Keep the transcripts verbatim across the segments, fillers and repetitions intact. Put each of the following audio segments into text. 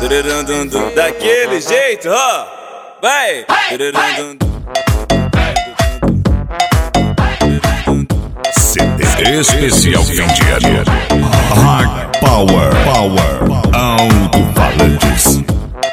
Daquele jeito, ó, vai. C D especial fim de ano. Hard Power, Power, Alto-Falantes.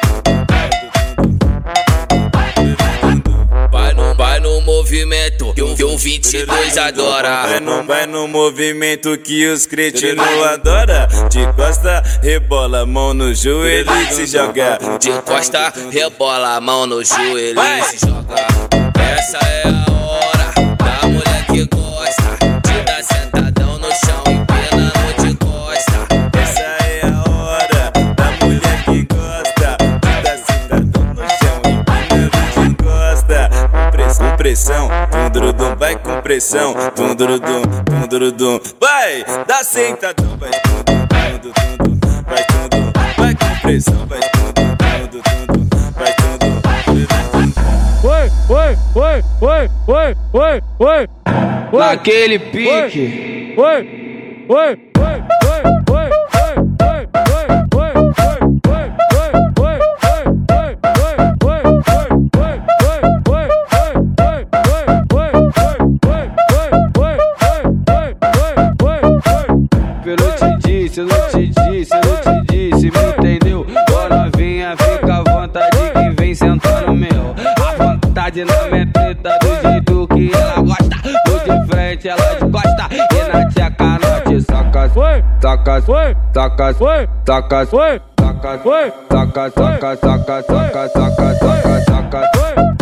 Vai no, vai no movimento que o, que o vinte e dois adora. Vai no, vai no movimento que os cretinos adora. De costa, rebola, mão no joelho e se joga. De costa, rebola, mão no joelho e se joga. Essa é a hora da mulher que gosta de dar sentadão no chão, empinando de costa. Essa é a hora da mulher que gosta de dar sentadão no chão, empinando de costa. Com pressão, dum-dum-dum, vai com pressão, dum-dum-dum, dum-dum-dum, vai, dá sentadão, vai dum-dum-dum, vai dum-dum, vai com pressão, vai dum-dum-dum, vai dum-dum. Oi, oi, oi, oi, oi, oi, oi. Naquele pique. Oi, oi, oi, oi, oi, oi. Eu te disse, eu não te disse, eu não te disse, me entendeu? Bora vinha, fica à vontade que vem sentar no meu. A vontade na minha treta do jeito que ela gosta. Tô de frente, ela de costa e na tia canote. Saca, saca, saca, saca, saca, saca, saca, saca, saca, saca, saca, saca, saca, saca, saca,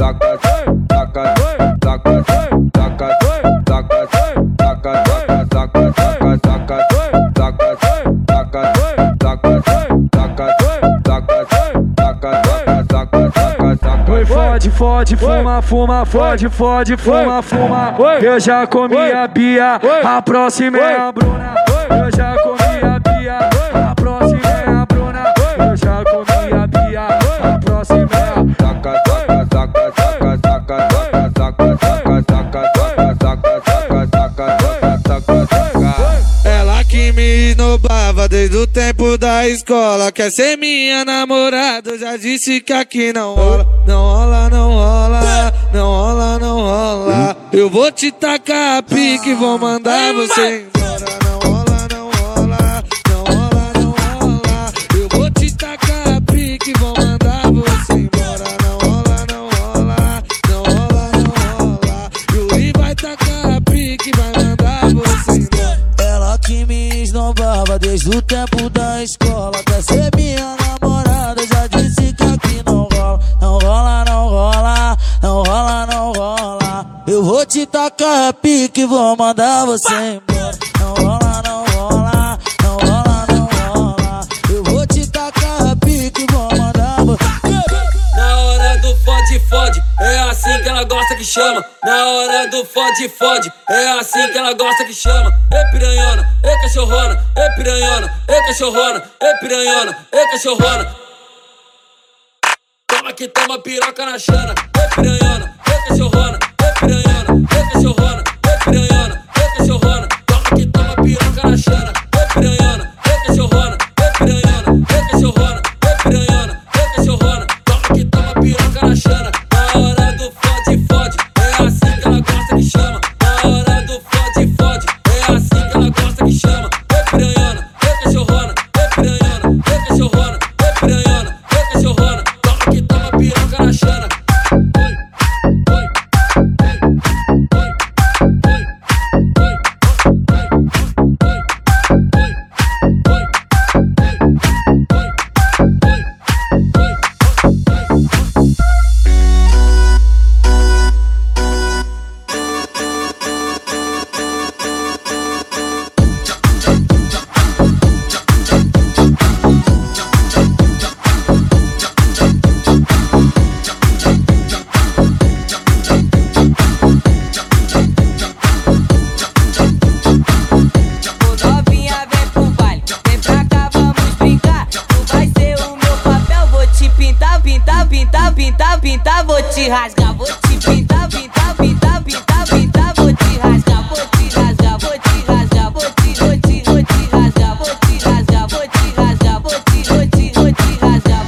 Fode, fode, fuma, fuma, fode, fode, fuma, fuma. Eu já comi a Bia, a próxima é a Bruna. Eu já comi a Bia, a próxima é a Bruna. Eu já comi a Bia, a próxima é a saca, saca, saca, saca, saca, saca, saca, saca, saca, saca, saca, saca, saca. Ela que me esnobava desde o tempo da escola, quer ser minha namorada, eu já disse que aqui não rola. Não rola, não rola, não rola, não rola. Eu vou te tacar a pique, vou mandar você embora. Não rola, não rola, não rola, não rola. Eu vou te tacar a pique, vou mandar você embora. Não rola, não rola, não rola, não rola. Yuri vai tacar a pique, vai mandar você embora. Ela que me esnobava desde o tempo da escola, quer ser minha namorada, já disse que aqui não rola. Não rola, não rola, não rola, não rola. Eu vou te tacar a pique, vou mandar você embora. Não rola, não rola, não rola, não rola. Eu vou te tacar a pique, vou mandar você. Na hora do fode, fode, é assim que ela gosta que chama. Na hora do fode, fode, é assim que ela gosta que chama. É piranhona, é cachorrona, é piranhona, é cachorrona, é piranhona, é cachorrona. Toma que toma piroca na chana. É piranhona, é cachorrona, é piranhona, é cachorrona, é piranhona, é cachorrona. Toma que toma piroca na chana. É piranhona, é cachorrona, é piranhona, é cachorrona, é piranhona, é cachorrona. Toma que toma piroca na chana. Na hora do fode, fode, é assim que ela gosta que chama. Na hora do fode, fode, é assim que ela gosta que chama. É piranhona, é cachorrona, é piranhona, é cachorrona, é piranhona, é cachorrona. Toma que toma piroca na chana. pintar, pintar, vou te rasgar, vou te pintar, pintar, pintar, pintar, pintar, vou te rasgar, vou te rasgar, vou te rasgar, vou te, vou te, vou te rasgar, vou te rasgar, vou te rasgar, vou te, vou te, vou te rasgar.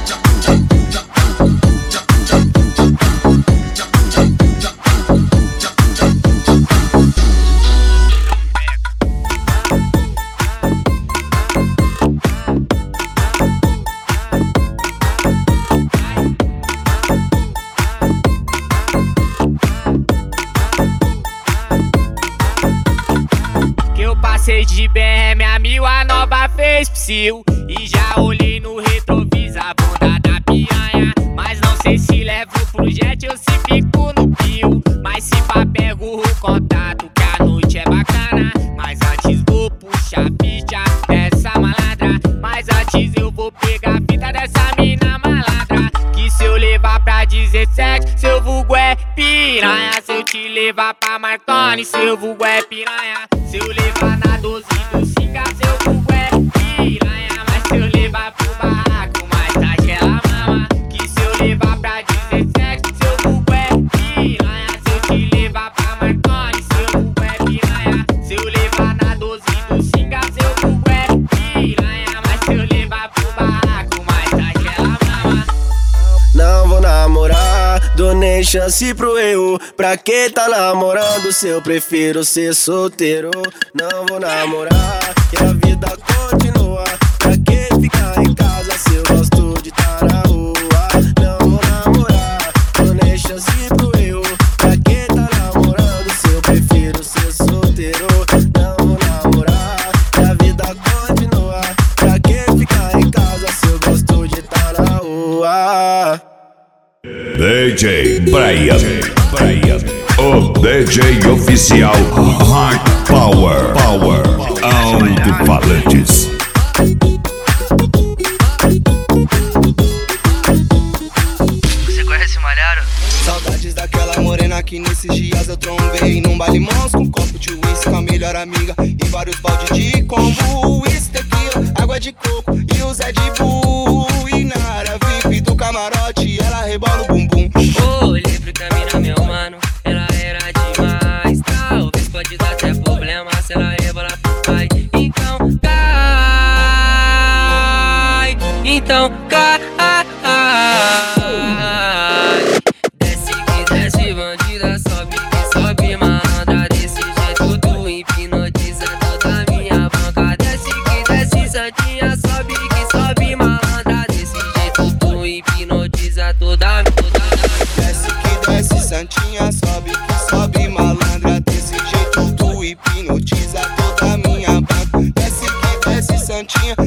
seis de B M, a mil a nova fez psiu. E já olhei no retrovisor a bunda da piranha. Mas não sei se levo pro jet ou se fico no pio. Mas se pá pego o contato que a noite é bacana. Mas antes vou puxar a ficha dessa malandra. Mas antes eu vou pegar a fita dessa mina malandra. Que se eu levar pra dezessete, seu vulgo é piranha. Se eu te levar pra Marconi, seu vulgo é piranha. Se eu levar na doze do Cinca, seu vulgo é piranha. Mas se eu levar pro barraco, mais tarde ela mama. Que se eu levar pra dezessete, seu vulgo é piranha. Se eu te levar pra Marconi, seu vulgo é piranha. Se eu levar na doze do Cinca, seu vulgo é piranha. Mas se eu levar pro barraco, mais tarde ela mama. Não vou namorar, dou nem chance pro eu. Pra que tá namorando se eu prefiro ser solteiro? Não vou namorar, que a vida continua. Pra que ficar em casa se eu gosto de tá na rua? Não vou namorar, dou nem chance pro eu. Pra que tá namorando se eu prefiro ser solteiro? Não vou namorar, que a vida continua. Pra que ficar em casa se eu gosto de tá na rua? D J Brian, Brian, o D J oficial Hard Power, Power, alto-falantes. Você conhece o Malharo? Saudades daquela morena que nesses dias eu trombei num baile mons com um copo de uísque com a melhor amiga e vários balde de combo, uísque, tequila, água de coco e o Zé de Bu. E na área V I P do camarote ela rebola o bumbum. Olhei pro caminho, meu mano, ela era demais. Talvez pode dar até problema se ela rebolar pro pai. Então cai, então cai. Desce que desce, bandida, sobe que sobe, malandra. Desse jeito tu hipnotiza toda minha banca. Desce que desce, santinha, sobe que sobe, malandra. Desse jeito tu hipnotiza toda minha. Desce que desce, santinha, sobe que sobe, malandra. Desse jeito tu hipnotiza toda minha banca. Desce que desce, santinha,